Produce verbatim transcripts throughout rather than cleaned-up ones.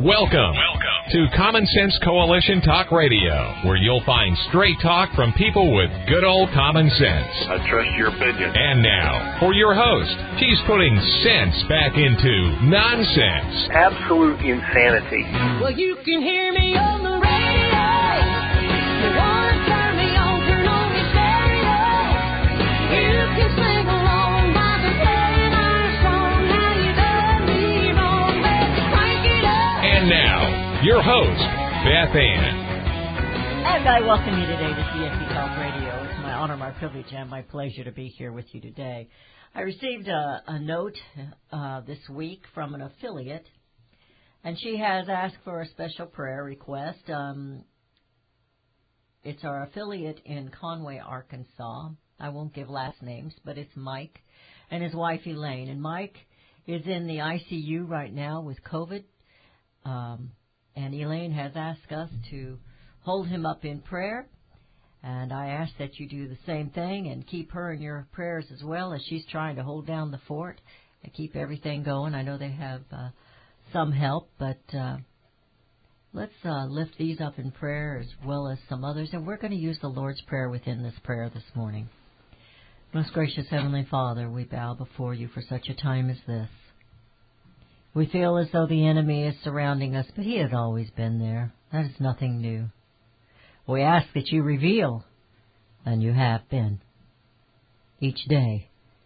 Welcome, Welcome to Common Sense Coalition Talk Radio, where you'll find straight talk from people with good old common sense. I trust your opinion. And now, for your host, he's putting sense back into nonsense. Absolute insanity. Well, you can hear me on the radio. You want to turn me on, turn on your stereo. You can sing along by the playing our song. How you done me wrong, baby, crank it up. And now, your host, Beth Ann. And I welcome you today to C S C Talk Radio. It's my honor, my privilege, and my pleasure to be here with you today. I received a, a note uh, this week from an affiliate, and she has asked for a special prayer request. Um, it's our affiliate in Conway, Arkansas. I won't give last names, but it's Mike and his wife Elaine. And Mike is in the I C U right now with COVID. Um, and Elaine has asked us to hold him up in prayer. And I ask that you do the same thing and keep her in your prayers as well as she's trying to hold down the fort and keep everything going. I know they have uh, some help, but uh, let's uh, lift these up in prayer as well as some others. And we're going to use the Lord's Prayer within this prayer this morning. Most gracious Heavenly Father, we bow before you for such a time as this. We feel as though the enemy is surrounding us, but he has always been there. That is nothing new. We ask that you reveal, and you have been, each day.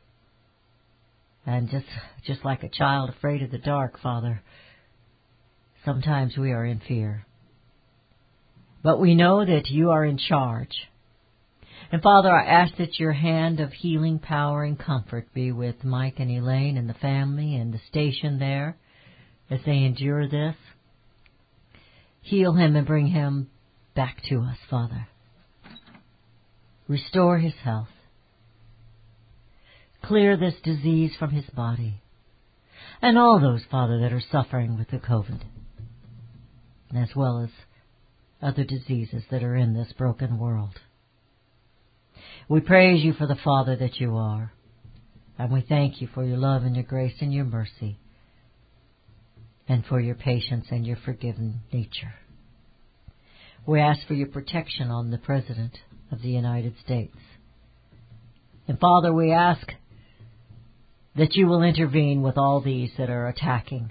And just just like a child afraid of the dark, Father, sometimes we are in fear. But we know that you are in charge. And Father, I ask that your hand of healing power and comfort be with Mike and Elaine and the family and the station there as they endure this. Heal him and bring him back to us, Father. Restore his health. Clear this disease from his body. And all those, Father, that are suffering with the COVID, as well as other diseases that are in this broken world. We praise you for the Father that you are, and we thank you for your love and your grace and your mercy, and for your patience and your forgiving nature. We ask for your protection on the President of the United States. And Father, we ask that you will intervene with all these that are attacking.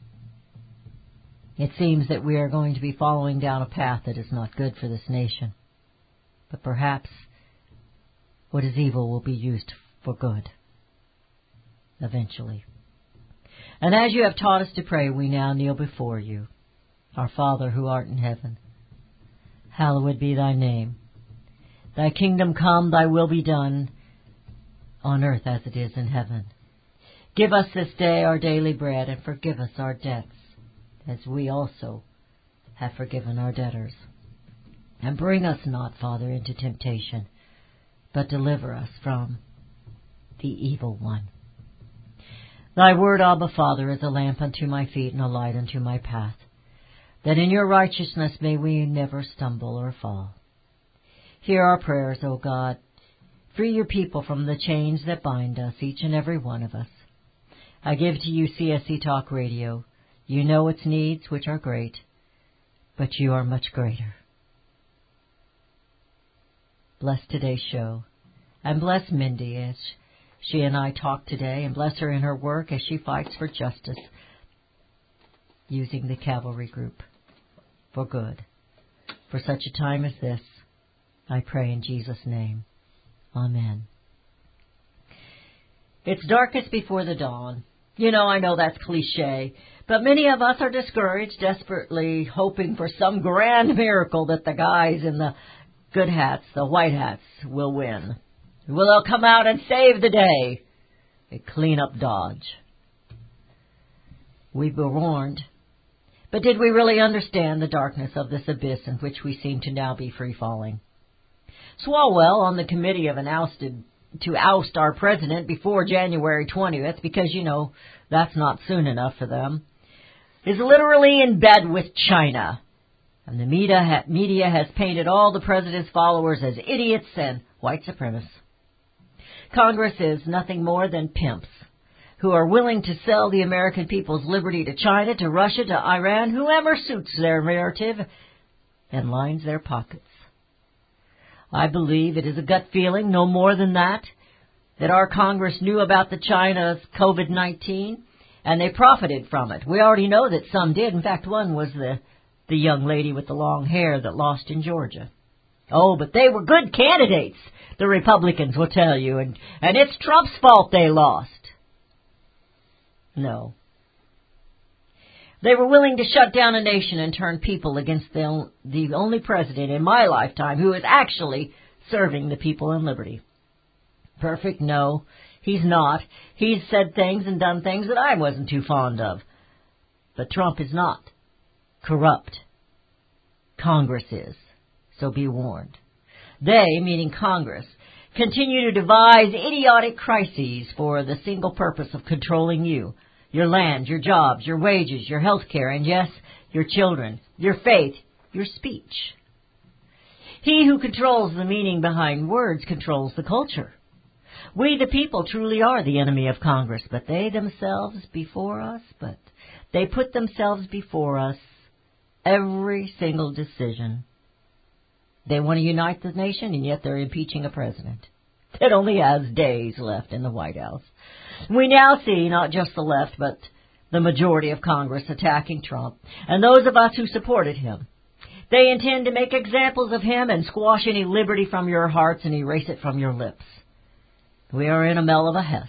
It seems that we are going to be following down a path that is not good for this nation, but perhaps what is evil will be used for good eventually. And as you have taught us to pray, we now kneel before you. Our Father who art in heaven, hallowed be thy name. Thy kingdom come, thy will be done, on earth as it is in heaven. Give us this day our daily bread, and forgive us our debts, as we also have forgiven our debtors. And bring us not, Father, into temptation, but deliver us from the evil one. Thy word, Abba, Father, is a lamp unto my feet and a light unto my path, that in your righteousness may we never stumble or fall. Hear our prayers, O God. Free your people from the chains that bind us, each and every one of us. I give to you C S C Talk Radio. You know its needs, which are great, but you are much greater. Bless today's show, and bless Mindy as she and I talk today, and bless her in her work as she fights for justice using the Cavalry Group for good. For such a time as this, I pray in Jesus' name. Amen. It's darkest before the dawn. You know, I know that's cliche, but many of us are discouraged, desperately hoping for some grand miracle that the guys in the good hats, the white hats, will win. Will they'll come out and save the day and clean up Dodge. We were warned, but did we really understand the darkness of this abyss in which we seem to now be free-falling? Swalwell, on the committee of an ousted to oust our president before January twentieth, because, you know, that's not soon enough for them, is literally in bed with China. And the media, ha- media has painted all the president's followers as idiots and white supremacists. Congress is nothing more than pimps who are willing to sell the American people's liberty to China, to Russia, to Iran, whoever suits their narrative and lines their pockets. I believe it is a gut feeling, no more than that, that our Congress knew about the China's COVID nineteen, and they profited from it. We already know that some did. In fact, one was the, the young lady with the long hair that lost in Georgia. Oh, but they were good candidates, the Republicans will tell you, and, and it's Trump's fault they lost. No. They were willing to shut down a nation and turn people against the, the only president in my lifetime who is actually serving the people and liberty. Perfect? No, he's not. He's said things and done things that I wasn't too fond of. But Trump is not corrupt. Congress is. So be warned. They, meaning Congress, continue to devise idiotic crises for the single purpose of controlling you, your land, your jobs, your wages, your health care, and yes, your children, your faith, your speech. He who controls the meaning behind words controls the culture. We, the people, truly are the enemy of Congress, but they themselves before us, but they put themselves before us every single decision. They want to unite the nation, and yet they're impeaching a president that only has days left in the White House. We now see not just the left, but the majority of Congress attacking Trump, and those of us who supported him. They intend to make examples of him and squash any liberty from your hearts and erase it from your lips. We are in a mell of a hess.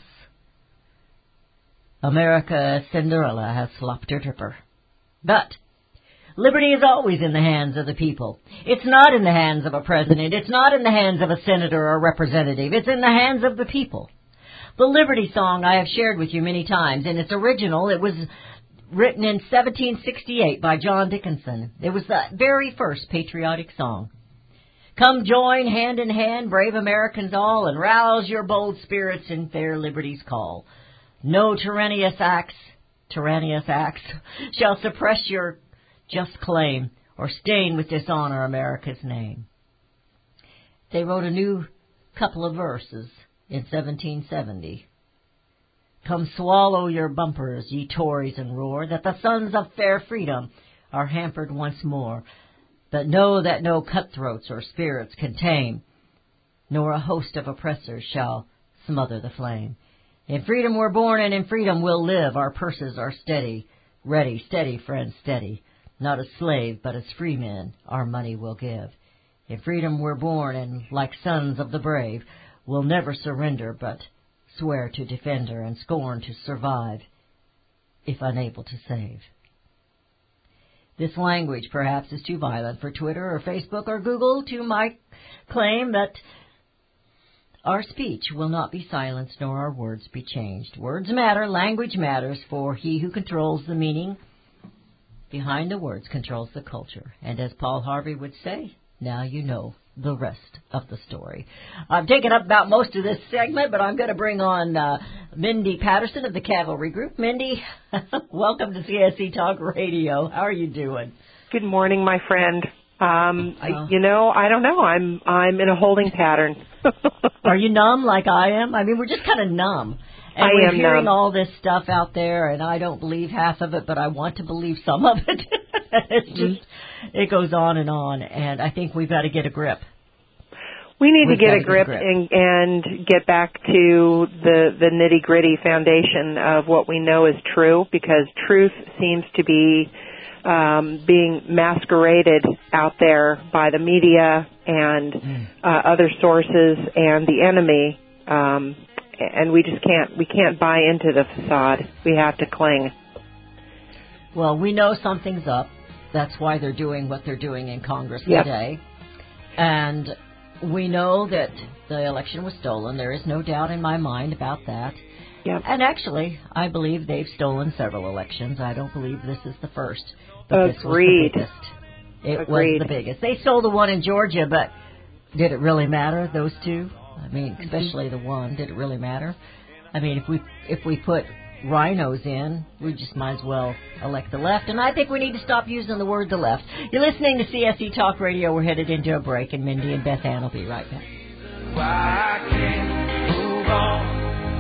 America, Cinderella, has flopped her tripper. But liberty is always in the hands of the people. It's not in the hands of a president. It's not in the hands of a senator or representative. It's in the hands of the people. The Liberty Song I have shared with you many times. In its original, it was written in seventeen sixty-eight by John Dickinson. It was the very first patriotic song. Come join hand in hand, brave Americans all, and rouse your bold spirits in fair liberty's call. No tyrannous acts, tyrannous acts shall suppress your just claim or stain with dishonor America's name. They wrote a new couple of verses in seventeen seventy. Come swallow your bumpers, ye Tories, and roar that the sons of fair freedom are hampered once more. But know that no cutthroats or spirits can tame, nor a host of oppressors shall smother the flame. In freedom we're born, and in freedom we'll live. Our purses are steady, ready, steady, friends, steady. Not as slave, but as free men, our money we'll give. In freedom we're born, and like sons of the brave, we'll never surrender, but swear to defend her and scorn to survive, if unable to save. This language, perhaps, is too violent for Twitter or Facebook or Google to my claim that our speech will not be silenced nor our words be changed. Words matter, language matters, for he who controls the meaning behind the words controls the culture. And as Paul Harvey would say, now you know the rest of the story. I've taken up about most of this segment, but I'm going to bring on uh, Mindy Patterson of the Cavalry Group. Mindy, welcome to C S C Talk Radio. How are you doing? Good morning, my friend. Um, uh, I, you know, I don't know. I'm I'm in a holding pattern. Are you numb like I am? I mean, we're just kind of numb. And I we're am hearing numb. all this stuff out there, and I don't believe half of it, but I want to believe some of it. It's just, mm-hmm. It goes on and on, and I think we've got to get a grip. We need we've to get a get grip, a grip. And, and get back to the, the nitty-gritty foundation of what we know is true, because truth seems to be um, being masqueraded out there by the media and mm. uh, other sources and the enemy. Um, And we just can't, we can't buy into the facade. We have to cling. Well, we know something's up. That's why they're doing what they're doing in Congress yep. today. And we know that the election was stolen. There is no doubt in my mind about that. Yep. And actually, I believe they've stolen several elections. I don't believe this is the first. But Agreed. This was the biggest. It Agreed. was the biggest. They stole the one in Georgia, but did it really matter, those two? I mean, especially the one. Did it really matter? I mean, if we if we put rhinos in, we just might as well elect the left. And I think we need to stop using the word the left. You're listening to C S C Talk Radio. We're headed into a break, and Mindy and Beth Ann will be right back. Why I can't move on.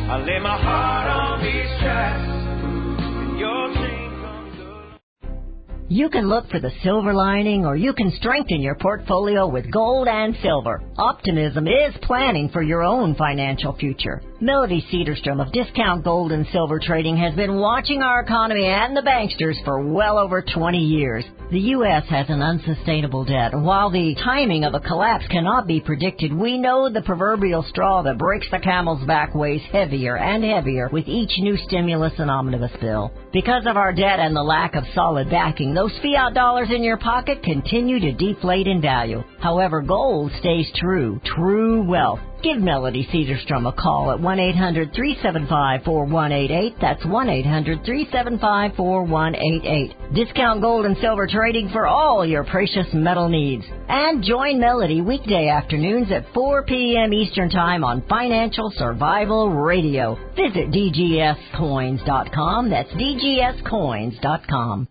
I lay my heart on these tracks, and your chain comes along. You can look for the silver lining, or you can strengthen your portfolio with gold and silver. Optimism is planning for your own financial future. Melody Cedarstrom of Discount Gold and Silver Trading has been watching our economy and the banksters for well over twenty years. The U S has an unsustainable debt, and while the timing of a collapse cannot be predicted, we know the proverbial straw that breaks the camel's back weighs heavier and heavier with each new stimulus and omnibus bill. Because of our debt and the lack of solid backing, those fiat dollars in your pocket continue to deflate in value. However, gold stays true, true wealth. Give Melody Cedarstrom a call at one eight hundred three seven five four one eight eight. That's one eight hundred three seven five four one eight eight. Discount Gold and Silver Trading for all your precious metal needs. And join Melody weekday afternoons at four p.m. Eastern Time on Financial Survival Radio. Visit D G S coins dot com. That's D G S coins dot com.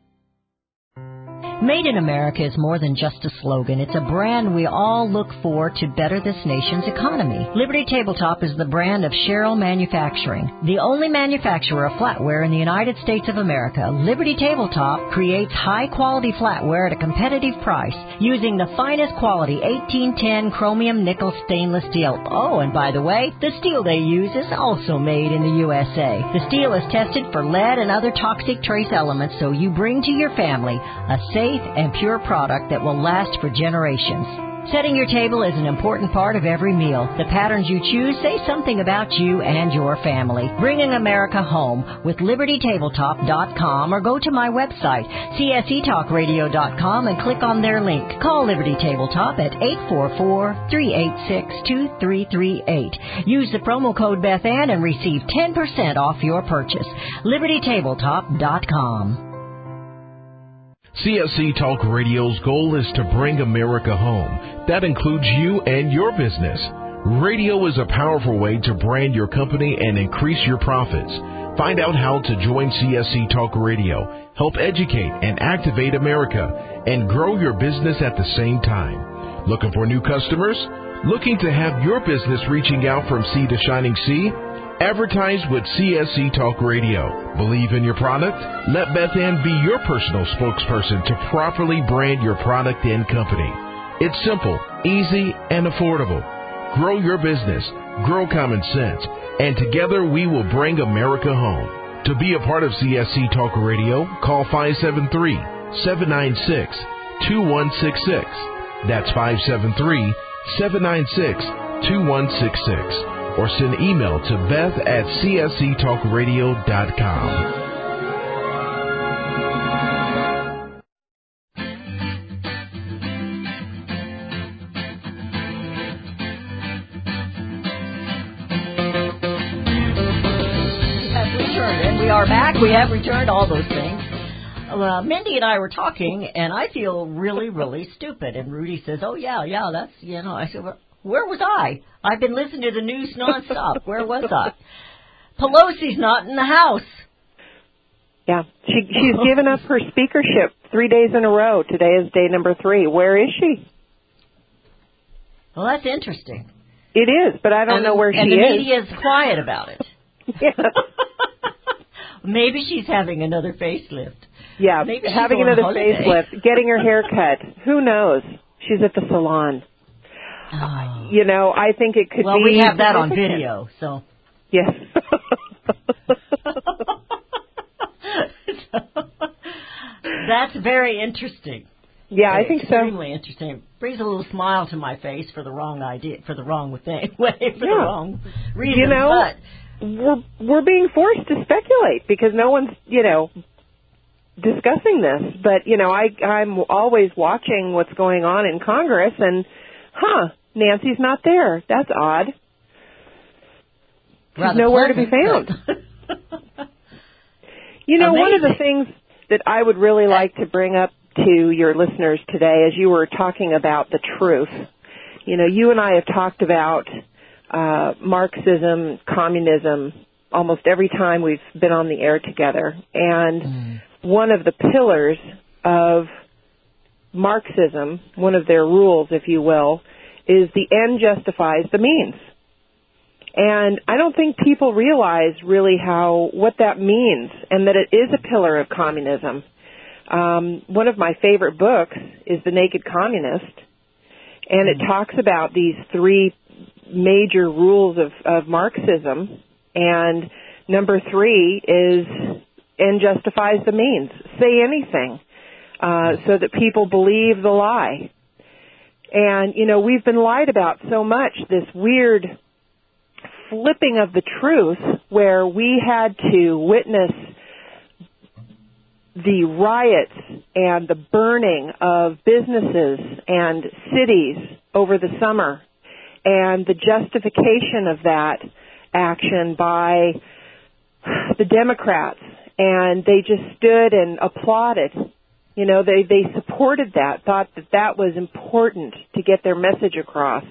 Made in America is more than just a slogan. It's a brand we all look for to better this nation's economy. Liberty Tabletop is the brand of Sherrill Manufacturing, the only manufacturer of flatware in the United States of America. Liberty Tabletop creates high-quality flatware at a competitive price using the finest quality eighteen ten chromium nickel stainless steel. Oh, and by the way, the steel they use is also made in the U S A. The steel is tested for lead and other toxic trace elements, so you bring to your family a safe and pure product that will last for generations. Setting your table is an important part of every meal. The patterns you choose say something about you and your family. Bringing America home with Liberty Tabletop dot com, or go to my website, C S E Talk Radio dot com, and click on their link. Call Liberty Tabletop at eight four four, three eight six, two three three eight. Use the promo code Beth Ann and receive ten percent off your purchase. Liberty Tabletop dot com. C S C Talk Radio's goal is to bring America home. That includes you and your business. Radio is a powerful way to brand your company and increase your profits. Find out how to join C S C Talk Radio, help educate and activate America, and grow your business at the same time. Looking for new customers? Looking to have your business reaching out from sea to shining sea? Advertise with C S C Talk Radio. Believe in your product? Let Beth Ann be your personal spokesperson to properly brand your product and company. It's simple, easy, and affordable. Grow your business, grow common sense, and together we will bring America home. To be a part of C S C Talk Radio, call five seven three, seven nine six, two one six six. That's five seven three, seven nine six, two one six six. Or send email to Beth at C S C Talk Radio dot com. We are back. We have returned, all those things. Uh, Mindy and I were talking, and I feel really, really stupid. And Rudy says, oh, yeah, yeah, that's, you know, I said, well, where was I? I've been listening to the news nonstop. Where was I? Pelosi's not in the house. Yeah, she, she's given up her speakership three days in a row. Today is day number three. Where is she? Well, that's interesting. It is, but I don't and, know where she and the is. And the media is quiet about it. Yeah. Maybe she's having another facelift. Yeah, Maybe having another facelift, getting her hair cut. Who knows? She's at the salon. Oh. You know, I think it could well, be... Well, we have that on video, so... Yes. so, that's very interesting. Yeah, I think Extremely so. Extremely interesting. Brings a little smile to my face for the wrong idea, for the wrong way, for yeah. the wrong reason. You know, but we're we're being forced to speculate because no one's, you know, discussing this. But you know, I I'm always watching what's going on in Congress, and huh, Nancy's not there. That's odd. She's Rather nowhere to be pleasant, found. You know, Amazing. one of the things that I would really like to bring up to your listeners today, as you were talking about the truth, you know, you and I have talked about uh, Marxism, communism, almost every time we've been on the air together. And mm. one of the pillars of Marxism, one of their rules, if you will, is the end justifies the means. And I don't think people realize really how, what that means, and that it is a pillar of communism. Um, one of my favorite books is The Naked Communist, and it talks about these three major rules of, of Marxism, and number three is end justifies the means. Say anything uh, so that people believe the lie. And, you know, we've been lied about so much, this weird flipping of the truth where we had to witness the riots and the burning of businesses and cities over the summer, and the justification of that action by the Democrats, and they just stood and applauded. You know, they, they supported that, thought that that was important to get their message across.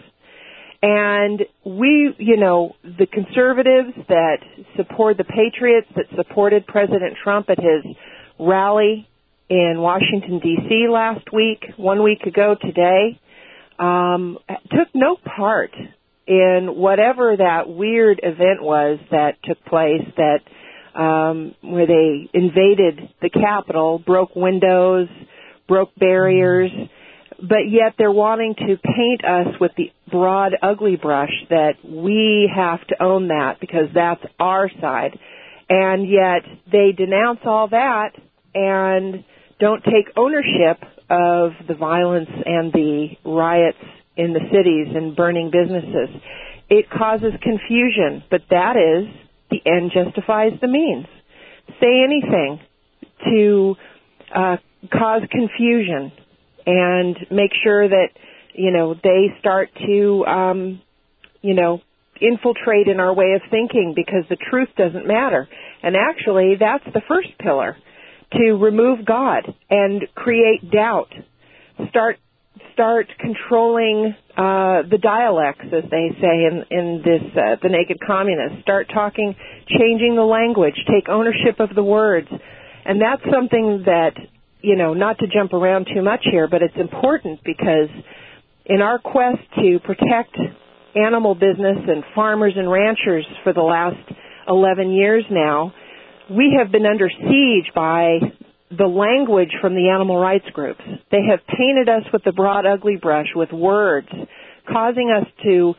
And we, you know, the conservatives that support the patriots, that supported President Trump at his rally in Washington, D C last week, one week ago today, um, took no part in whatever that weird event was that took place, that um, where they invaded the Capitol, broke windows, broke barriers, but yet they're wanting to paint us with the broad, ugly brush that we have to own that because that's our side. And yet they denounce all that and don't take ownership of the violence and the riots in the cities and burning businesses. It causes confusion, but that is the end justifies the means. Say anything to uh, cause confusion and make sure that, you know, they start to, um, you know, infiltrate in our way of thinking because the truth doesn't matter. And actually, that's the first pillar, to remove God and create doubt. Start start controlling uh, the dialects, as they say in, in this, uh, The Naked Communist. Start talking, changing the language, take ownership of the words. And that's something that, you know, not to jump around too much here, but it's important because in our quest to protect animal business and farmers and ranchers for the last eleven years now, we have been under siege by the language from the animal rights groups. They have painted us with the broad, ugly brush with words, causing us to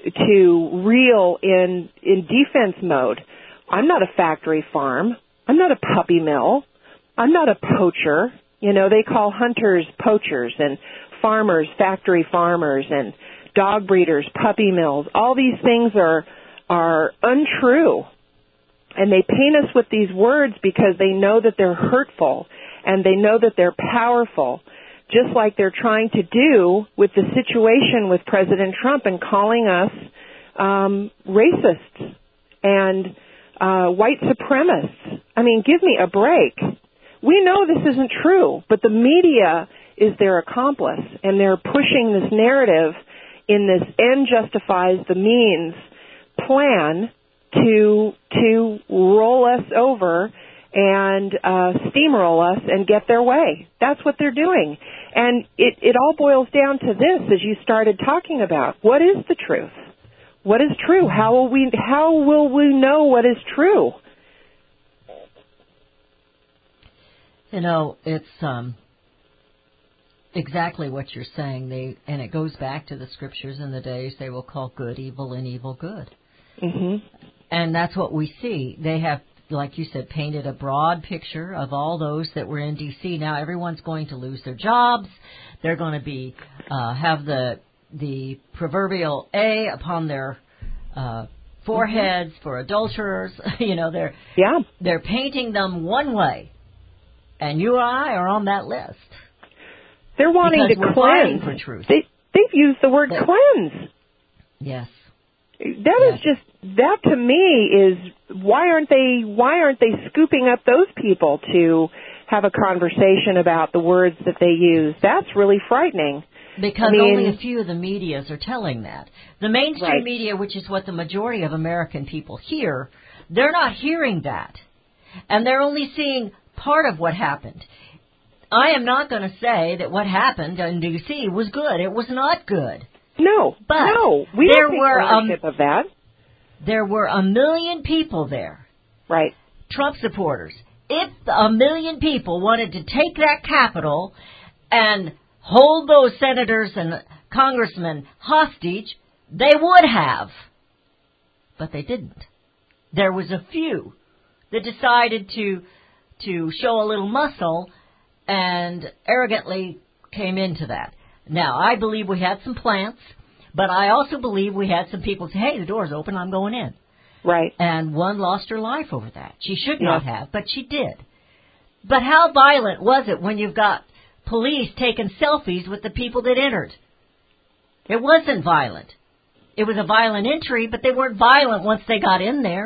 to reel in in defense mode. I'm not a factory farm. I'm not a puppy mill. I'm not a poacher. You know, they call hunters poachers and farmers factory farmers and dog breeders puppy mills. All these things are are untrue. And they paint us with these words because they know that they're hurtful and they know that they're powerful, just like they're trying to do with the situation with President Trump and calling us um, racists and uh, white supremacists. I mean, give me a break. We know this isn't true, but the media is their accomplice, and they're pushing this narrative in this end justifies the means plan to to roll us over and uh, steamroll us and get their way. That's what they're doing. And it, it all boils down to this, as you started talking about. What is the truth? What is true? How will we how will we know what is true? You know, it's um, exactly what you're saying. They and it goes back to the scriptures in the days they will call good evil and evil good. Mm-hmm. And that's what we see. They have, like you said, painted a broad picture of all those that were in D C. Now everyone's going to lose their jobs. They're going to be uh, have the the proverbial A upon their uh, foreheads mm-hmm. for adulterers. you know, they're yeah. they're painting them one way, and you and I are on that list. They're wanting because to we're cleanse. fighting for truth. They they've used the word they, cleanse. Yes. That yes. is just that to me is why aren't they why aren't they scooping up those people to have a conversation about the words that they use? That's really frightening. Because I mean, only a few of the medias are telling that. The mainstream right. media, which is what the majority of American people hear, they're not hearing that. And they're only seeing part of what happened. I am not going to say that what happened in D C was good. It was not good. No, but no, we there don't take were ownership um, of that. There were a million people there. Right. Trump supporters. If a million people wanted to take that Capitol and hold those senators and congressmen hostage, they would have. But they didn't. There was a few that decided to to show a little muscle and arrogantly came into that. Now, I believe we had some plants, but I also believe we had some people say, hey, the door's open, I'm going in. Right. And one lost her life over that. She should Yeah. not have, but she did. But how violent was it when you've got police taking selfies with the people that entered? It wasn't violent. It was a violent entry, but they weren't violent once they got in there.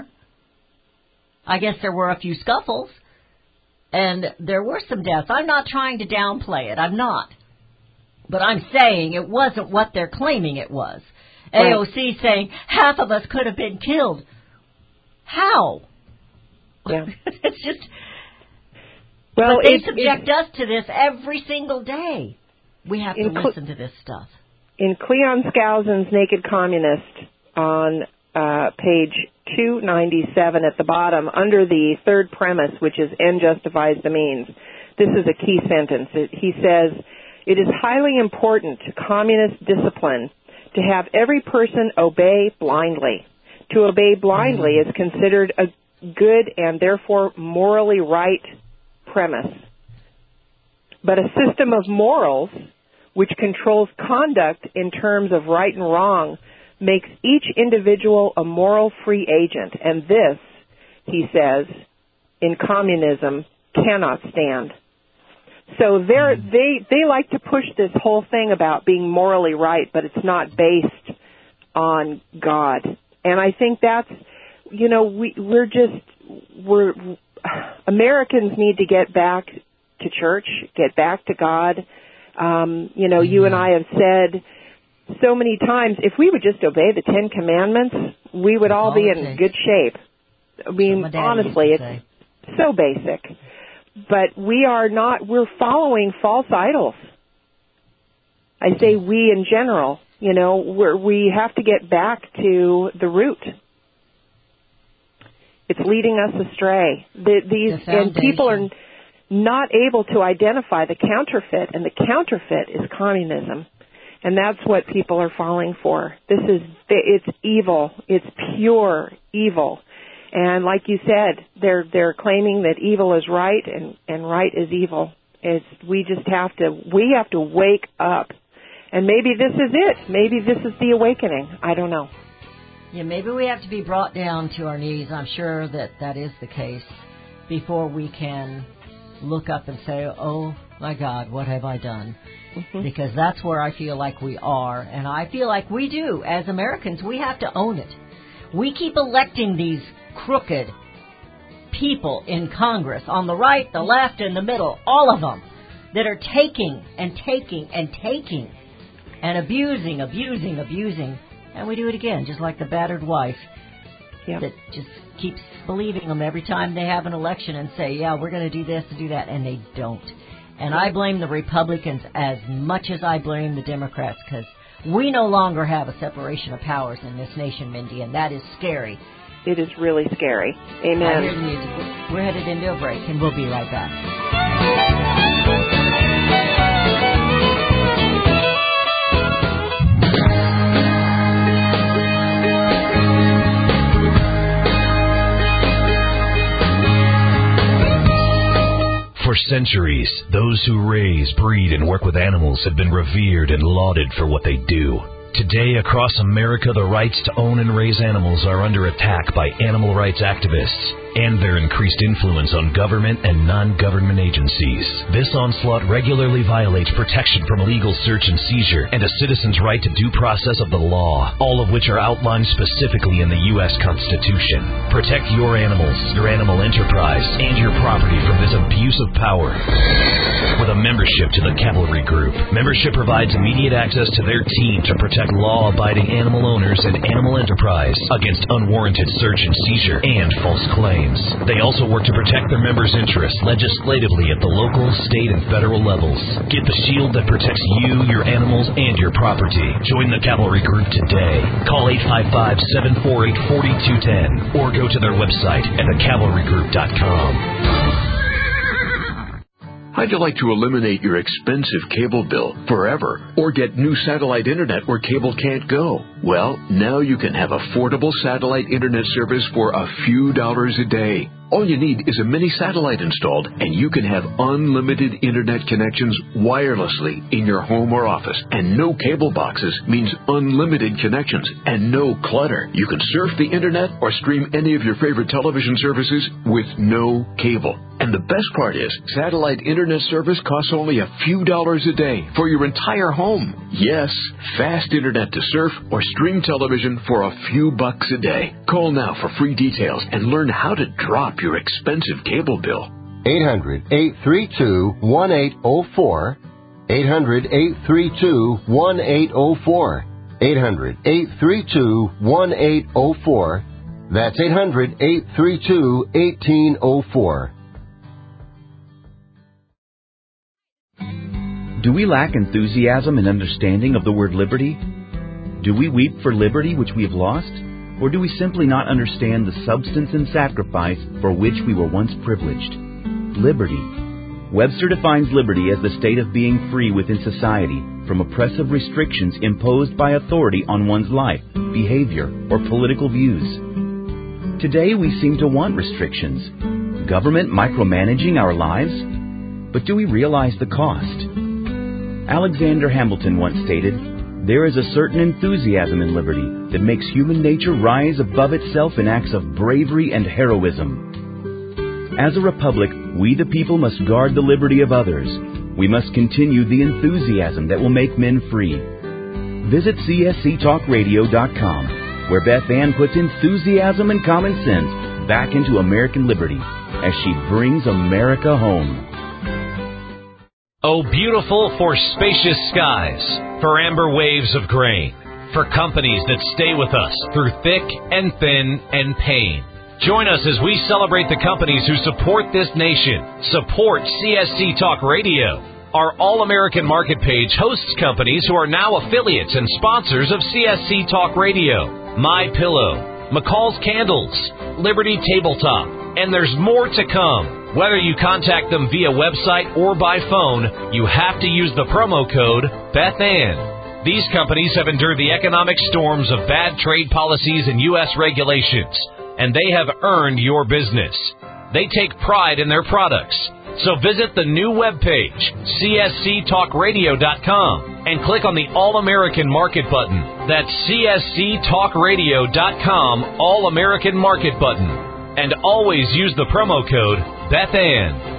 I guess there were a few scuffles, and there were some deaths. I'm not trying to downplay it. I'm not. But I'm saying it wasn't what they're claiming it was. Right. A O C saying half of us could have been killed. How? Yeah. It's just... Well, but they it, subject it, us to this every single day. We have to Inclu- listen to this stuff. in Cleon Skousen's Naked Communist on uh, page two ninety-seven at the bottom, under the third premise, which is end justifies the means, this is a key sentence. It, he says, it is highly important to communist discipline to have every person obey blindly. To obey blindly is considered a good and therefore morally right premise. But a system of morals which controls conduct in terms of right and wrong makes each individual a moral free agent. And this, he says, in communism cannot stand. So they're, they they like to push this whole thing about being morally right, but it's not based on God. And I think that's, you know, we, we're just, we're, Americans need to get back to church, get back to God. Um, you know, you and I have said so many times, if we would just obey the Ten Commandments, we would That's all all be it in takes. good shape. I mean, my daddy honestly, used to it's so basic. But we are not, we're following false idols. I say we in general, you know, we're, we have to get back to the root. It's leading us astray. The, these The and people are foundation. not able to identify the counterfeit, and the counterfeit is communism. And that's what people are falling for. This is, it's evil. It's pure evil. And like you said, they're they're claiming that evil is right and, and right is evil. It's, we just have to we have to wake up. And maybe this is it. Maybe this is the awakening. I don't know. Yeah, maybe we have to be brought down to our knees. I'm sure that that is the case before we can look up and say, oh, my God, what have I done? Mm-hmm. Because that's where I feel like we are. And I feel like we do. As Americans, we have to own it. We keep electing these crooked people in Congress, on the right, the left, and the middle, all of them, that are taking and taking and taking and abusing, abusing, abusing. And we do it again, just like the battered wife Yeah. that just keeps believing them every time they have an election and say, yeah, we're going to do this and do that, and they don't. And I blame the Republicans as much as I blame the Democrats, because we no longer have a separation of powers in this nation, Mindy, and that is scary. It is really scary. I hear the Amen. music. We're headed into a break, and we'll be right back. For centuries, those who raise, breed, and work with animals have been revered and lauded for what they do. Today, across America, the rights to own and raise animals are under attack by animal rights activists and their increased influence on government and non-government agencies. This onslaught regularly violates protection from legal search and seizure and a citizen's right to due process of the law, all of which are outlined specifically in the U S Constitution. Protect your animals, your animal enterprise, and your property from this abuse of power. With a membership to the Cavalry Group, membership provides immediate access to their team to protect law-abiding animal owners and animal enterprise against unwarranted search and seizure and false claims. claims. They also work to protect their members' interests legislatively at the local, state, and federal levels. Get the shield that protects you, your animals, and your property. Join the Cavalry Group today. Call eight five five, seven four eight, four two one zero or go to their website at the cavalry group dot com. How'd you like to eliminate your expensive cable bill forever or get new satellite internet where cable can't go? Well, now you can have affordable satellite internet service for a few dollars a day. All you need is a mini satellite installed, and you can have unlimited internet connections wirelessly in your home or office. And no cable boxes means unlimited connections and no clutter. You can surf the internet or stream any of your favorite television services with no cable. And the best part is, satellite internet service costs only a few dollars a day for your entire home. Yes, fast internet to surf or stream television for a few bucks a day. Call now for free details and learn how to drop your expensive cable bill. eight hundred, eight three two, one eight zero four. eight hundred, eight three two, one eight zero four. eight hundred, eight three two, one eight zero four. That's eight hundred, eight three two, one eight zero four. Do we lack enthusiasm and understanding of the word liberty? Do we weep for liberty which we have lost? Or do we simply not understand the substance and sacrifice for which we were once privileged? Liberty. Webster defines liberty as the state of being free within society from oppressive restrictions imposed by authority on one's life, behavior, or political views. Today we seem to want restrictions. Government micromanaging our lives? But do we realize the cost? Alexander Hamilton once stated, "There is a certain enthusiasm in liberty that makes human nature rise above itself in acts of bravery and heroism." As a republic, we the people must guard the liberty of others. We must continue the enthusiasm that will make men free. Visit C S C talk radio dot com, where Beth Ann puts enthusiasm and common sense back into American liberty as she brings America home. Oh, beautiful for spacious skies, for amber waves of grain, for companies that stay with us through thick and thin and pain. Join us as we celebrate the companies who support this nation. Support C S C Talk Radio. Our All-American Market page hosts companies who are now affiliates and sponsors of C S C Talk Radio. My Pillow, McCall's Candles, Liberty Tabletop, and there's more to come. Whether you contact them via website or by phone, you have to use the promo code BethAnn. These companies have endured the economic storms of bad trade policies and U S regulations, and they have earned your business. They take pride in their products. So visit the new webpage, C S C talk radio dot com, and click on the All-American Market button. That's C S C talk radio dot com, All-American Market button. And always use the promo code BethAnn.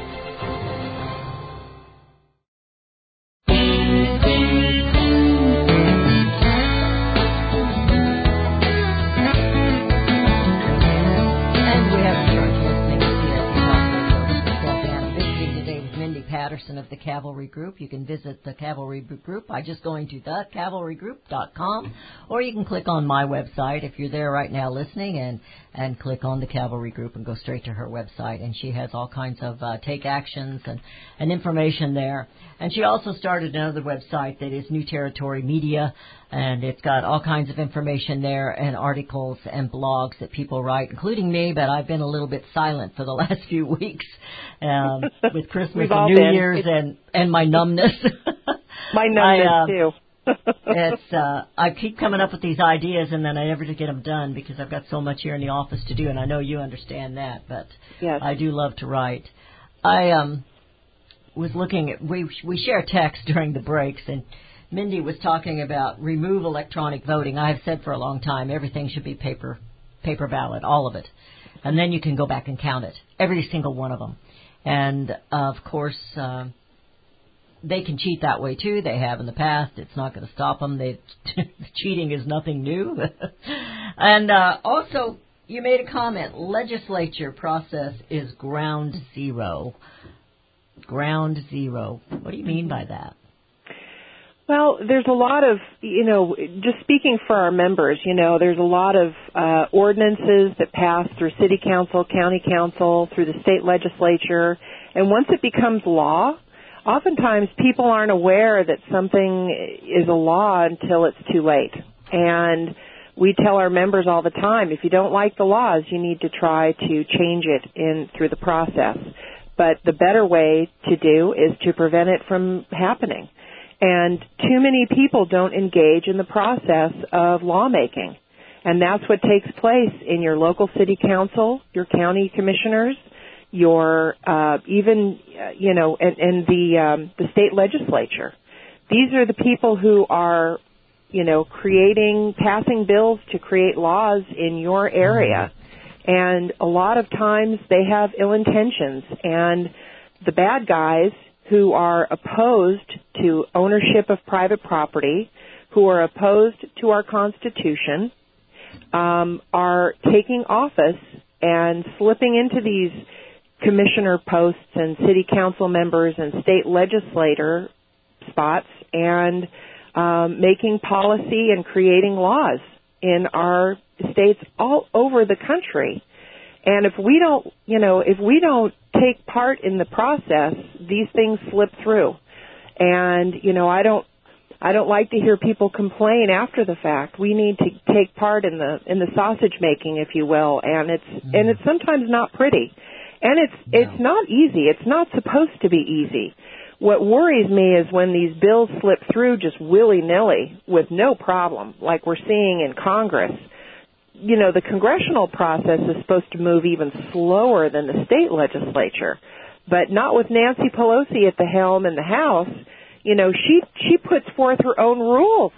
Of the Cavalry Group. You can visit the Cavalry Group by just going to the cavalry group dot com, or you can click on my website if you're there right now listening, and and click on the Cavalry Group and go straight to her website. And she has all kinds of uh, take actions and, and information there. And she also started another website that is New Territory Media, and it's got all kinds of information there and articles and blogs that people write, including me, but I've been a little bit silent for the last few weeks um, with Christmas and New been. Year's and, and my numbness. My numbness, I, uh, too. it's uh, I keep coming up with these ideas, and then I never get them done because I've got so much here in the office to do, and I know you understand that, but yes. I do love to write. I um was looking at, we we share text during the breaks, and Mindy was talking about remove electronic voting. I have said for a long time everything should be paper paper ballot, all of it, and then you can go back and count it, every single one of them. And, uh, of course, uh, they can cheat that way, too. They have in the past. It's not going to stop them. They, cheating is nothing new. And uh, also, you made a comment, legislature process is ground zero. Ground zero. What do you mean by that? Well, there's a lot of, you know, just speaking for our members, you know, there's a lot of uh, ordinances that pass through city council, county council, through the state legislature, and once it becomes law, oftentimes people aren't aware that something is a law until it's too late. And we tell our members all the time, if you don't like the laws, you need to try to change it in through the process. But the better way to do is to prevent it from happening. And too many people don't engage in the process of lawmaking. And that's what takes place in your local city council, your county commissioners, your uh, even, uh, you know, and, and the um, the state legislature. These are the people who are, you know, creating, passing bills to create laws in your area. And a lot of times they have ill intentions. And the bad guys who are opposed to ownership of private property, who are opposed to our Constitution, um, are taking office and slipping into these commissioner posts and city council members and state legislator spots and um, making policy and creating laws in our states all over the country. And if we don't, you know, if we don't take part in the process, these things slip through. And, you know, I don't, I don't like to hear people complain after the fact. We need to take part in the, in the sausage making, if you will. And it's, mm. and it's sometimes not pretty. And it's, no. it's not easy. It's not supposed to be easy. What worries me is when these bills slip through just willy-nilly with no problem, like we're seeing in Congress. You know, the congressional process is supposed to move even slower than the state legislature, but not with Nancy Pelosi at the helm in the House. You know, she she puts forth her own rules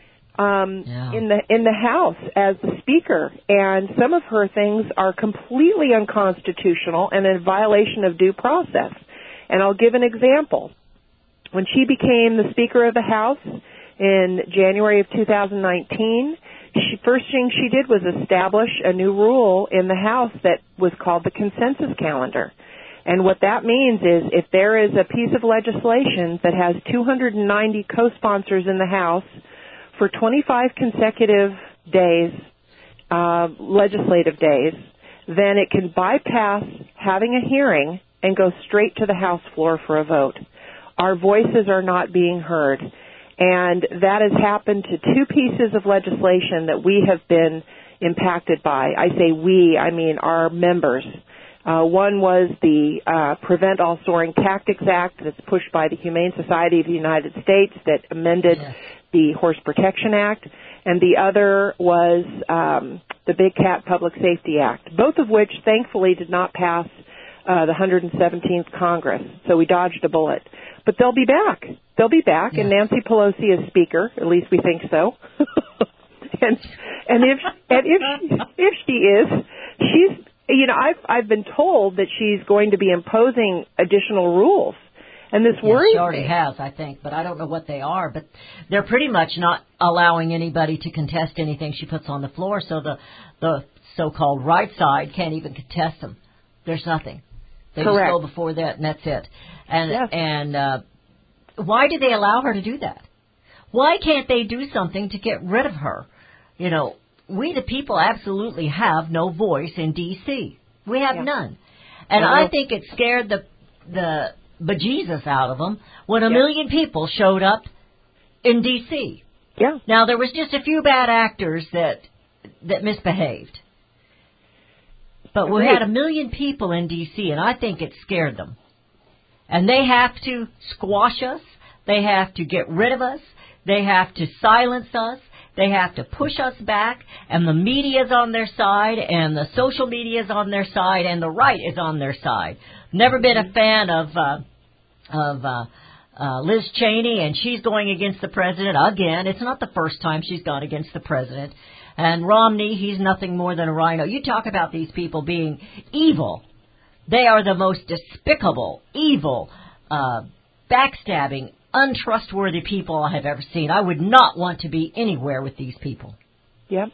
um, yeah. in the in the House as the Speaker, and some of her things are completely unconstitutional and in violation of due process. And I'll give an example. When she became the Speaker of the House in January of two thousand nineteen. She, first thing she did was establish a new rule in the House that was called the consensus calendar. And what that means is if there is a piece of legislation that has two hundred ninety co-sponsors in the House for twenty-five consecutive days, uh, legislative days, then it can bypass having a hearing and go straight to the House floor for a vote. Our voices are not being heard. And that has happened to two pieces of legislation that we have been impacted by. I say we, I mean our members. Uh, one was the uh, Prevent All Soaring Tactics Act that's pushed by the Humane Society of the United States that amended yes. the Horse Protection Act. And the other was um, the Big Cat Public Safety Act, both of which thankfully did not pass uh, the one hundred seventeenth Congress. So we dodged a bullet. But they'll be back. They'll be back, yeah. and Nancy Pelosi is Speaker. At least we think so. and and if and if she, if she is, she's you know I've I've been told that she's going to be imposing additional rules, and this yeah, worries she already me. has, I think, but I don't know what they are. But they're pretty much not allowing anybody to contest anything she puts on the floor. So the the so-called right side can't even contest them. There's nothing. They Correct. just go before that, and that's it. And yes. and uh, why do they allow her to do that? Why can't they do something to get rid of her? You know, we the people absolutely have no voice in D C. We have yeah. none. And I think it scared the the bejesus out of them when a yeah. million people showed up in D C. Yeah. Now, there was just a few bad actors that that misbehaved. But we had a million people in D C, and I think it scared them. And they have to squash us. They have to get rid of us. They have to silence us. They have to push us back. And the media's on their side, and the social media's on their side, and the right is on their side. Never been a fan of uh, of uh, uh, Liz Cheney, and she's going against the president again. It's not the first time she's gone against the president. And Romney, he's nothing more than a rhino. You talk about these people being evil. They are the most despicable, evil, uh, backstabbing, untrustworthy people I have ever seen. I would not want to be anywhere with these people. Yep.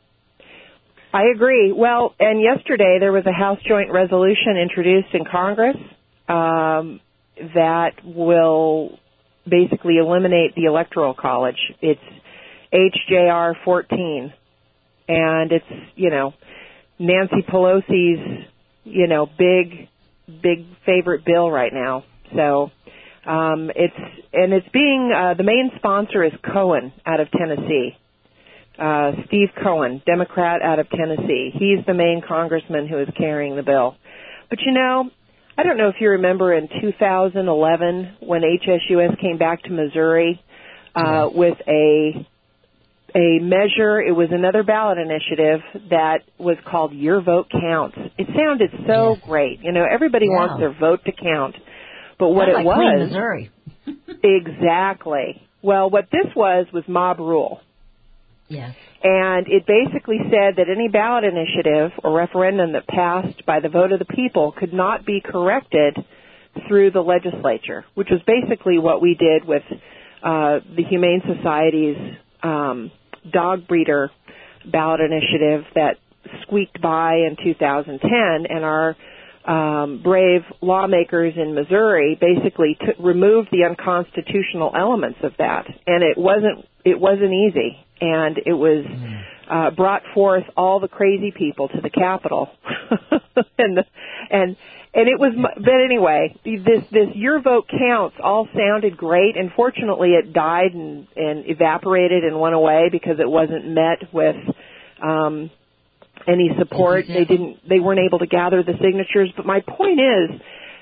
I agree. Well, and yesterday there was a House Joint Resolution introduced in Congress um, that will basically eliminate the Electoral College. It's H J R fourteen, and it's, you know, Nancy Pelosi's, you know, big, big favorite bill right now. So um, it's and it's being uh, the main sponsor is Cohen out of Tennessee. Uh, Steve Cohen, Democrat out of Tennessee. He's the main congressman who is carrying the bill. But, you know, I don't know if you remember in two thousand eleven when H S U S came back to Missouri uh, with a a measure. It was another ballot initiative that was called Your Vote Counts. It sounded so yes. great. You know, everybody yeah. wants their vote to count. But what Sounds it like was... Queen Missouri. Exactly. Well, what this was was mob rule. Yes. And it basically said that any ballot initiative or referendum that passed by the vote of the people could not be corrected through the legislature, which was basically what we did with uh, the Humane Society's um, dog breeder ballot initiative that squeaked by in two thousand ten, and our um, brave lawmakers in Missouri basically t- removed the unconstitutional elements of that, and it wasn't it wasn't easy. And it was uh, brought forth all the crazy people to the Capitol, and the, and and it was. But anyway, this this Your Vote Counts all sounded great. Unfortunately, it died and, and evaporated and went away because it wasn't met with um, any support. They didn't. They weren't able to gather the signatures. But my point is,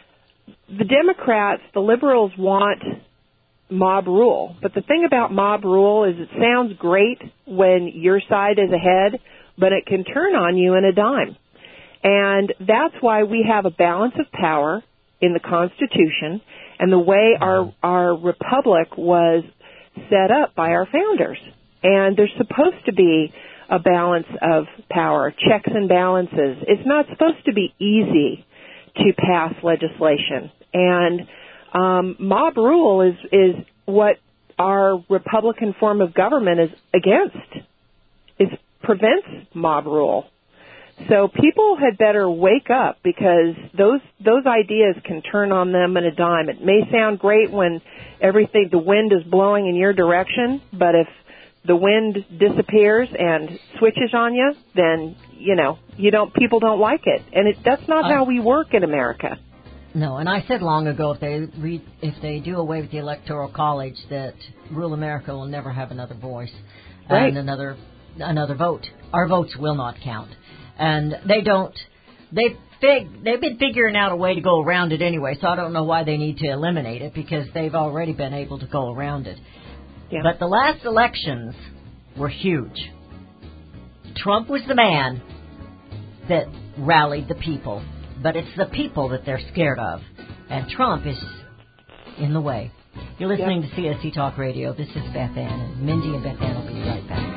the Democrats, the liberals, want mob rule. But the thing about mob rule is it sounds great when your side is ahead, but it can turn on you in a dime. And that's why we have a balance of power in the Constitution and the way our our republic was set up by our founders. And there's supposed to be a balance of power, checks and balances. It's not supposed to be easy to pass legislation. And Um, mob rule is, is what our Republican form of government is against. It prevents mob rule. So people had better wake up because those those ideas can turn on them in a dime. It may sound great when everything, the wind is blowing in your direction, but if the wind disappears and switches on you, then, you know, you don't, people don't like it. And it, that's not uh, how we work in America. No, and I said long ago if they re, if they do away with the Electoral College, that rural America will never have another voice right. and another another vote. Our votes will not count, and they don't. They fig, they've been figuring out a way to go around it anyway. So I don't know why they need to eliminate it because they've already been able to go around it. Yeah. But the last elections were huge. Trump was the man that rallied the people. But it's the people that they're scared of. And Trump is in the way. You're listening yep. to C S C Talk Radio. This is Beth Ann. And Mindy and Beth Ann will be right back.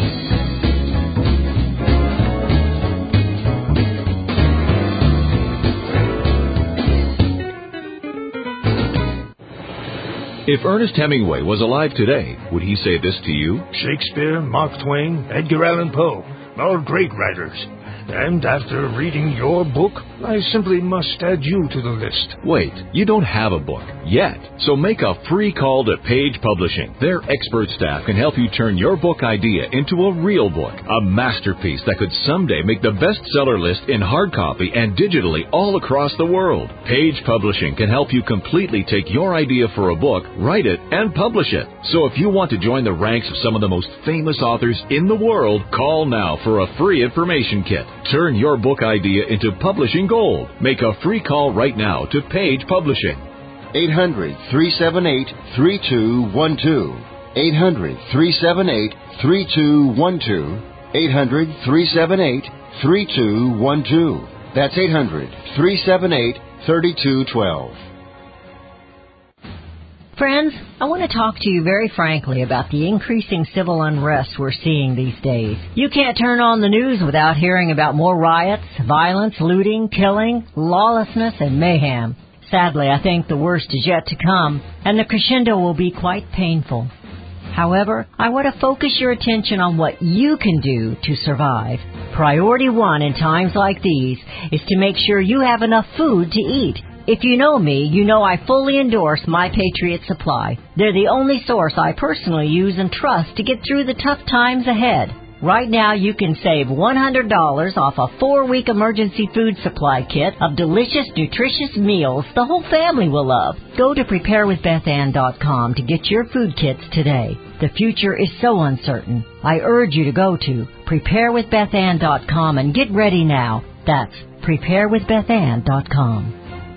If Ernest Hemingway was alive today, would he say this to you? Shakespeare, Mark Twain, Edgar Allan Poe, all great writers. And after reading your book, I simply must add you to the list. Wait, you don't have a book yet. So make a free call to Page Publishing. Their expert staff can help you turn your book idea into a real book, a masterpiece that could someday make the bestseller list in hard copy and digitally all across the world. Page Publishing can help you completely take your idea for a book, write it, and publish it. So if you want to join the ranks of some of the most famous authors in the world, call now for a free information kit. Turn your book idea into publishing gold. Make a free call right now to Page Publishing. eight hundred, three seven eight, three two one two. eight hundred, three seven eight, three two one two. eight hundred, three seven eight, three two one two. That's eight hundred, three seven eight, three two one two. Friends, I want to talk to you very frankly about the increasing civil unrest we're seeing these days. You can't turn on the news without hearing about more riots, violence, looting, killing, lawlessness, and mayhem. Sadly, I think the worst is yet to come, and the crescendo will be quite painful. However, I want to focus your attention on what you can do to survive. Priority one in times like these is to make sure you have enough food to eat. If you know me, you know I fully endorse My Patriot Supply. They're the only source I personally use and trust to get through the tough times ahead. Right now, you can save one hundred dollars off a four-week emergency food supply kit of delicious, nutritious meals the whole family will love. Go to prepare with beth ann dot com to get your food kits today. The future is so uncertain. I urge you to go to prepare with beth ann dot com and get ready now. That's prepare with beth ann dot com.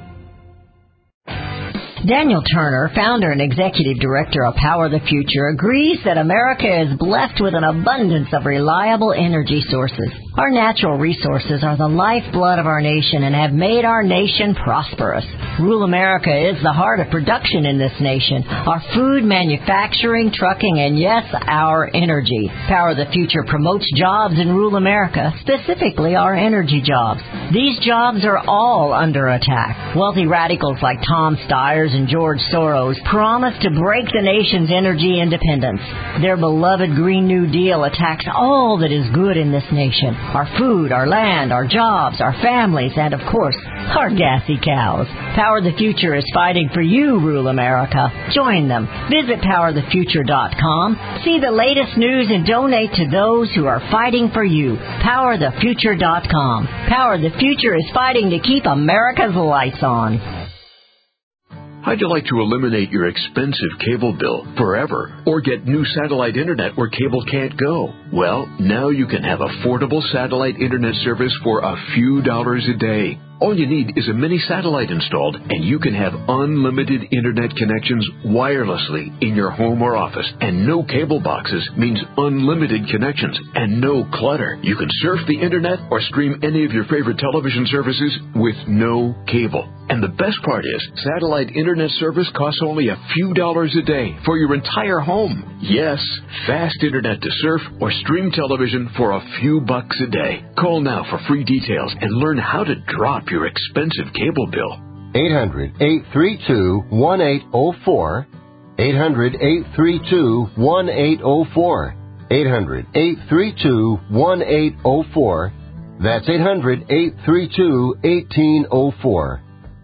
Daniel Turner, founder and executive director of Power the Future, agrees that America is blessed with an abundance of reliable energy sources. Our natural resources are the lifeblood of our nation and have made our nation prosperous. Rural America is the heart of production in this nation. Our food, manufacturing, trucking, and yes, our energy. Power the Future promotes jobs in rural America, specifically our energy jobs. These jobs are all under attack. Wealthy radicals like Tom Stiers and George Soros promise to break the nation's energy independence. Their beloved Green New Deal attacks all that is good in this nation. Our food, our land, our jobs, our families, and of course, our gassy cows. Power the Future is fighting for you, rural America. Join them. Visit power the future dot com. See the latest news and donate to those who are fighting for you. power the future dot com. Power the Future is fighting to keep America's lights on. How'd you like to eliminate your expensive cable bill forever or get new satellite internet where cable can't go? Well, now you can have affordable satellite internet service for a few dollars a day. All you need is a mini satellite installed, and you can have unlimited internet connections wirelessly in your home or office. And no cable boxes means unlimited connections and no clutter. You can surf the internet or stream any of your favorite television services with no cable. And the best part is, satellite internet service costs only a few dollars a day for your entire home. Yes, fast internet to surf or stream television for a few bucks a day. Call now for free details and learn how to drop your expensive cable bill. eight hundred, eight three two, one eight zero four. eight hundred, eight three two, one eight zero four. eight hundred, eight three two, one eight zero four. That's eight hundred, eight three two, one eight zero four.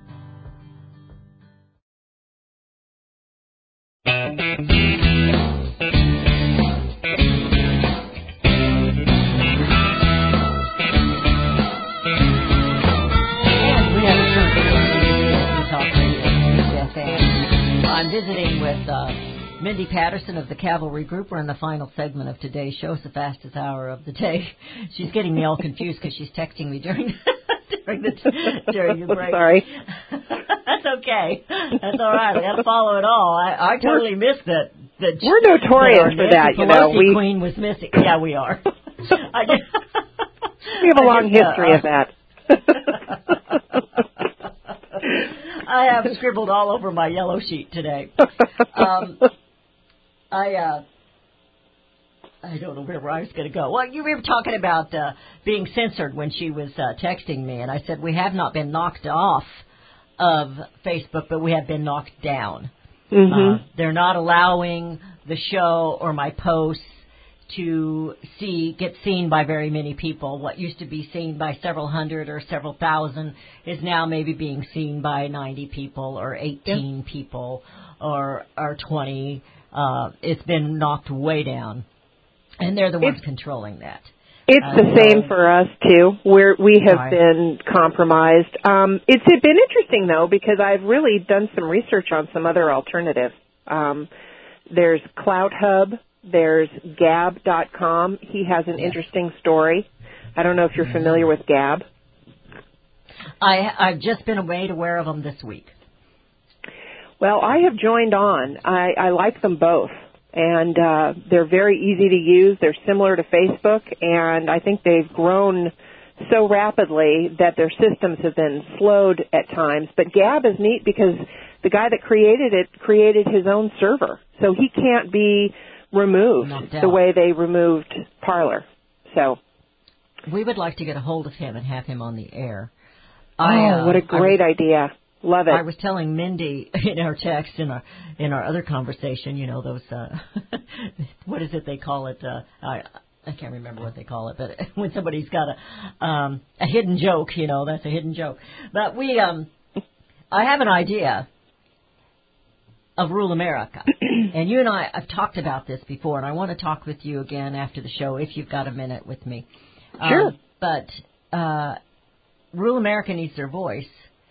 I'm visiting with uh, Mindy Patterson of the Cavalry Group. We're in the final segment of today's show. It's the fastest hour of the day. She's getting me all confused because she's texting me during during the during the break. Sorry. That's okay. That's all right. We got to follow it all. I, I totally missed that. that We're notorious that for that. You know, Pelosi we Queen was missing. Yeah, we are. I just, we have a long just, history uh, of that. I have scribbled all over my yellow sheet today. Um, I uh, I don't know where I was going to go. Well, you were talking about uh, being censored when she was uh, texting me, and I said we have not been knocked off of Facebook, but we have been knocked down. Mm-hmm. Uh, they're not allowing the show or my posts to see get seen by very many people. What used to be seen by several hundred or several thousand is now maybe being seen by ninety people or eighteen yep. people or or twenty. Uh, it's been knocked way down, and they're the ones it's, controlling that. It's uh, the same so, for us too. Where we have right. been compromised. Um, it's been interesting though because I've really done some research on some other alternatives. Um, there's CloutHub. There's Gab dot com. He has an interesting story. I don't know if you're familiar with Gab. I, I've just been made aware of them this week. Well, I have joined on. I, I like them both. And uh, they're very easy to use. They're similar to Facebook. And I think they've grown so rapidly that their systems have been slowed at times. But Gab is neat because the guy that created it created his own server. So he can't be removed the way they removed Parler. So we would like to get a hold of him and have him on the air. Oh, I, uh, what a great was, idea. Love it. I was telling Mindy in our text, in our in our other conversation, you know, those, uh, what is it they call it? Uh, I, I can't remember what they call it, but when somebody's got a um, a hidden joke, you know, that's a hidden joke. But we, um, I have an idea of Rural America. And you and I have talked about this before, and I want to talk with you again after the show if you've got a minute with me. Sure. Um, but uh, Rural America needs their voice.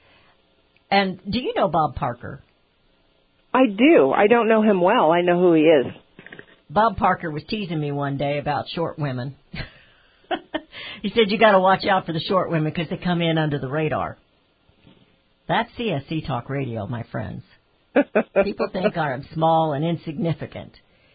And do you know Bob Parker? I do. I don't know him well. I know who he is. Bob Parker was teasing me one day about short women. He said, you got to watch out for the short women because they come in under the radar. That's C S C Talk Radio, my friends. People think I'm small and insignificant.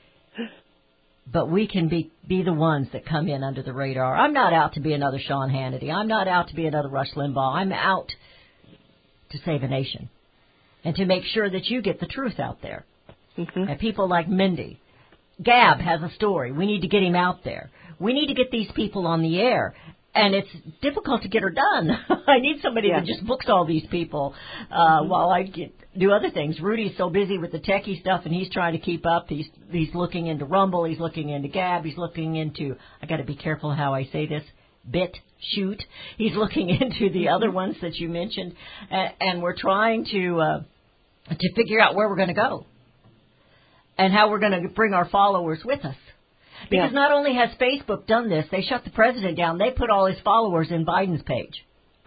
But we can be, be the ones that come in under the radar. I'm not out to be another Sean Hannity. I'm not out to be another Rush Limbaugh. I'm out to save a nation and to make sure that you get the truth out there. Mm-hmm. And people like Mindy. Gab has a story. We need to get him out there. We need to get these people on the air. And it's difficult to get her done. I need somebody yeah. that just books all these people uh, mm-hmm. while I get, do other things. Rudy's so busy with the techie stuff, and he's trying to keep up. He's he's looking into Rumble. He's looking into Gab. He's looking into, I got to be careful how I say this, Bit, Shoot. He's looking into the other ones that you mentioned. And, and we're trying to uh, to figure out where we're going to go and how we're going to bring our followers with us. Because yeah. not only has Facebook done this, they shut the president down, they put all his followers in Biden's page.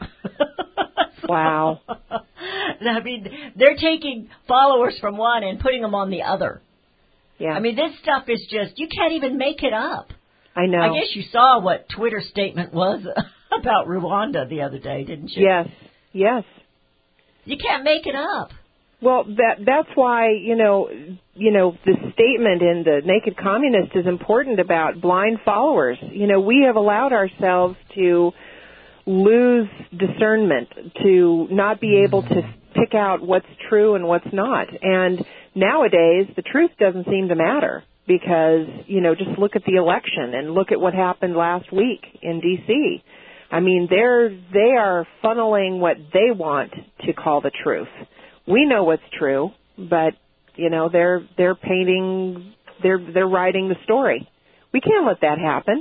so, wow. I mean, they're taking followers from one and putting them on the other. Yeah. I mean, this stuff is just, you can't even make it up. I know. I guess you saw what Twitter's statement was about Rwanda the other day, didn't you? Yes, yes. You can't make it up. Well, that that's why, you know, you know, the statement in the Naked Communist is important about blind followers. You know, we have allowed ourselves to lose discernment, to not be able to pick out what's true and what's not. And nowadays, the truth doesn't seem to matter because, you know, just look at the election and look at what happened last week in D C. I mean, they're they are funneling what they want to call the truth. We know what's true, but you know they're they're painting, they're they're writing the story. We can't let that happen.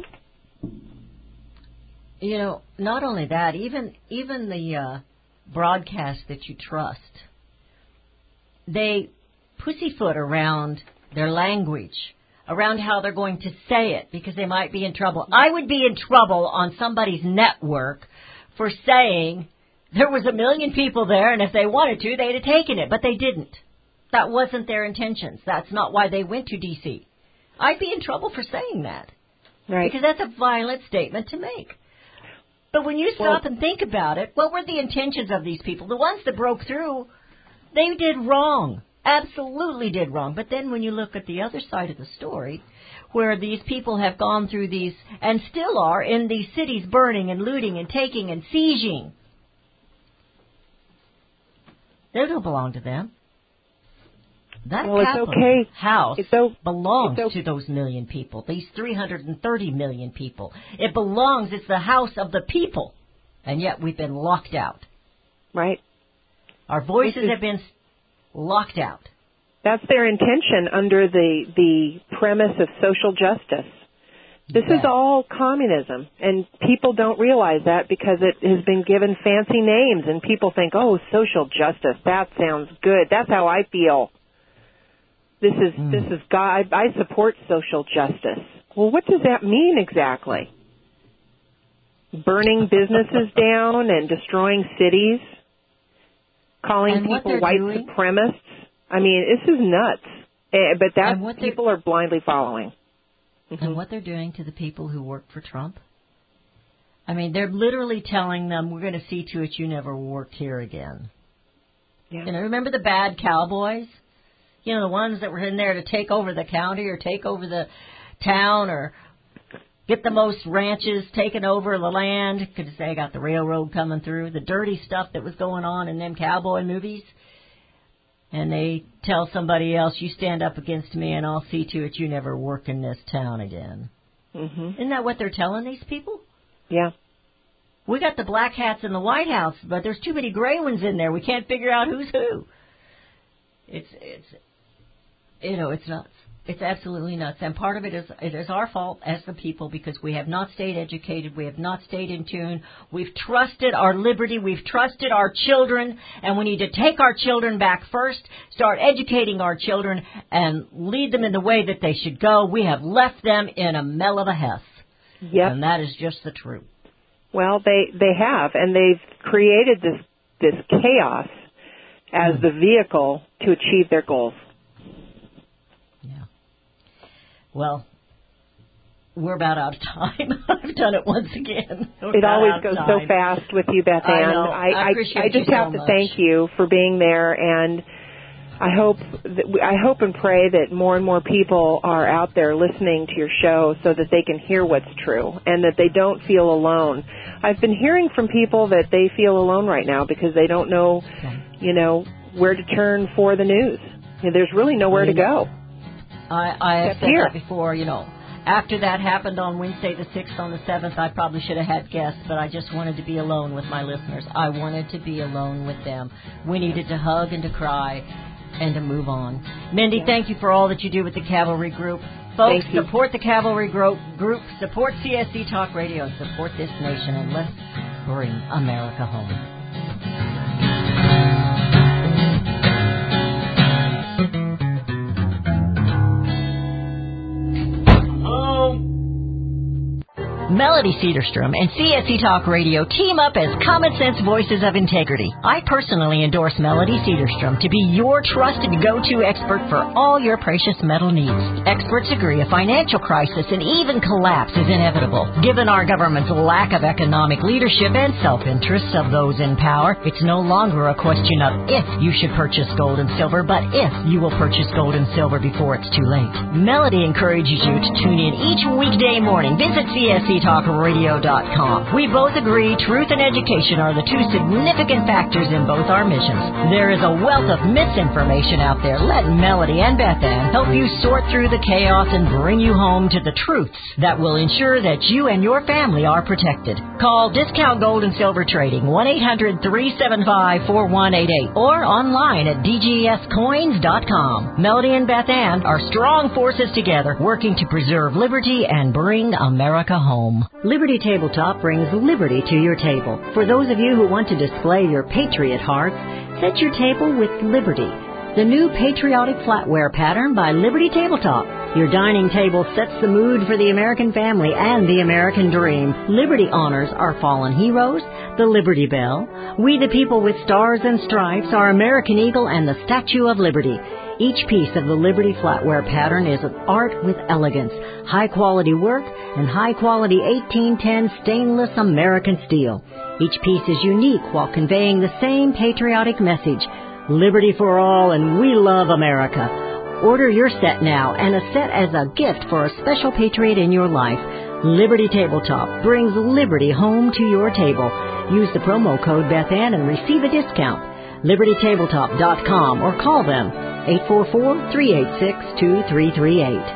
You know, not only that, even even the uh, broadcast that you trust, they pussyfoot around their language, around how they're going to say it because they might be in trouble. I would be in trouble on somebody's network for saying there was a million people there, and if they wanted to, they'd have taken it, but they didn't. That wasn't their intentions. That's not why they went to D C. I'd be in trouble for saying that. Right. Because that's a violent statement to make. But when you stop well, and think about it, what were the intentions of these people? The ones that broke through, they did wrong. Absolutely did wrong. But then when you look at the other side of the story, where these people have gone through these, and still are, in these cities burning and looting and taking and sieging, they don't belong to them. That well, Capitol it's okay. House it's so, belongs it's so, to those million people, these three hundred thirty million people. It belongs, it's the house of the people, and yet we've been locked out. Right. Our voices is, have been locked out. That's their intention under the, the premise of social justice. This yeah. is all communism, and people don't realize that because it has been given fancy names, and people think, oh, social justice, that sounds good. That's how I feel. This is mm. this is God. I support social justice. Well, what does that mean exactly? Burning businesses down and destroying cities, calling and people white doing, supremacists. I mean, this is nuts. Uh, but that people are blindly following. Mm-hmm. And what they're doing to the people who work for Trump? I mean, they're literally telling them, we're going to see to it you never work here again. Yeah. You know, remember the bad cowboys? You know, the ones that were in there to take over the county or take over the town or get the most ranches taken over the land because they got the railroad coming through, the dirty stuff that was going on in them cowboy movies. And they tell somebody else, you stand up against me and I'll see to it you never work in this town again. Mm-hmm. Isn't that what they're telling these people? Yeah. We got the black hats in the White House, but there's too many gray ones in there. We can't figure out who's who. It's it's You know, it's nuts. It's absolutely nuts. And part of it is it is our fault as the people because we have not stayed educated. We have not stayed in tune. We've trusted our liberty. We've trusted our children. And we need to take our children back first, start educating our children, and lead them in the way that they should go. We have left them in a mell of a hess. Yep. And that is just the truth. Well, they, they have, and they've created this, this chaos as mm. the vehicle to achieve their goals. Well, we're about out of time. I've done it once again. We're it always goes so fast with you, Beth Ann. I know. I, I, appreciate I, I just you have so to much. thank you for being there, and I hope that I hope and pray that more and more people are out there listening to your show so that they can hear what's true and that they don't feel alone. I've been hearing from people that they feel alone right now because they don't know, you know, where to turn for the news. You know, there's really nowhere to go. I, I have Except said here. that before, you know. After that happened on Wednesday the sixth, on the seventh, I probably should have had guests, but I just wanted to be alone with my listeners. I wanted to be alone with them. We needed to hug and to cry and to move on. Mindy, thank you for all that you do with the Cavalry Group. Folks, support the Cavalry Group, group, support C S C Talk Radio, and support this nation, and let's bring America home. Melody Cedarstrom and C S C Talk Radio team up as Common Sense Voices of Integrity. I personally endorse Melody Cedarstrom to be your trusted go-to expert for all your precious metal needs. Experts agree a financial crisis and even collapse is inevitable. Given our government's lack of economic leadership and self-interests of those in power, it's no longer a question of if you should purchase gold and silver, but if you will purchase gold and silver before it's too late. Melody encourages you to tune in each weekday morning. Visit C S C talk radio dot com. We both agree truth and education are the two significant factors in both our missions. There is a wealth of misinformation out there. Let Melody and Beth Ann help you sort through the chaos and bring you home to the truths that will ensure that you and your family are protected. Call Discount Gold and Silver Trading, one eight hundred three seven five four one eight eight, or online at d g s coins dot com. Melody and Beth Ann are strong forces together working to preserve liberty and bring America home. Liberty Tabletop brings liberty to your table. For those of you who want to display your patriot hearts, set your table with Liberty, the new patriotic flatware pattern by Liberty Tabletop. Your dining table sets the mood for the American family and the American dream. Liberty honors our fallen heroes, the Liberty Bell, We the People with Stars and Stripes, our American Eagle, and the Statue of Liberty. Each piece of the Liberty flatware pattern is an art with elegance, high-quality work, and high-quality eighteen ten stainless American steel. Each piece is unique while conveying the same patriotic message, liberty for all, and we love America. Order your set now, and a set as a gift for a special patriot in your life. Liberty Tabletop brings liberty home to your table. Use the promo code Beth Ann and receive a discount. liberty tabletop dot com or call them eight four four, three eight six, two three three eight.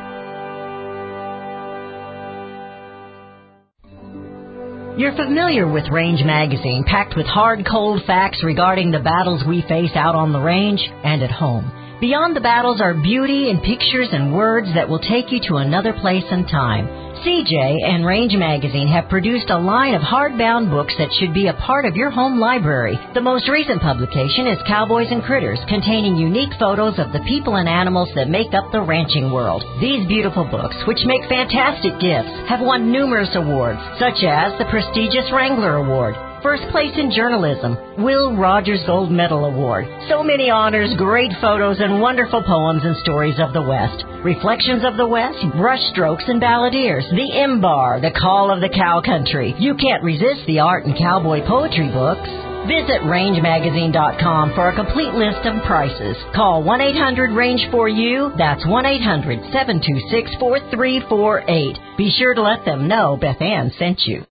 You're familiar with Range Magazine, packed with hard, cold facts regarding the battles we face out on the range and at home. Beyond the battles are beauty and pictures and words that will take you to another place and time. C J and Range Magazine have produced a line of hardbound books that should be a part of your home library. The most recent publication is Cowboys and Critters, containing unique photos of the people and animals that make up the ranching world. These beautiful books, which make fantastic gifts, have won numerous awards, such as the prestigious Wrangler Award, First Place in Journalism, Will Rogers Gold Medal Award. So many honors, great photos, and wonderful poems and stories of the West. Reflections of the West, Brushstrokes and Balladeers, The Imbar, The Call of the Cow Country. You can't resist the art and cowboy poetry books. Visit range magazine dot com for a complete list of prices. Call one eight hundred range four U. That's one eight hundred seven two six four three four eight. Be sure to let them know Beth Ann sent you.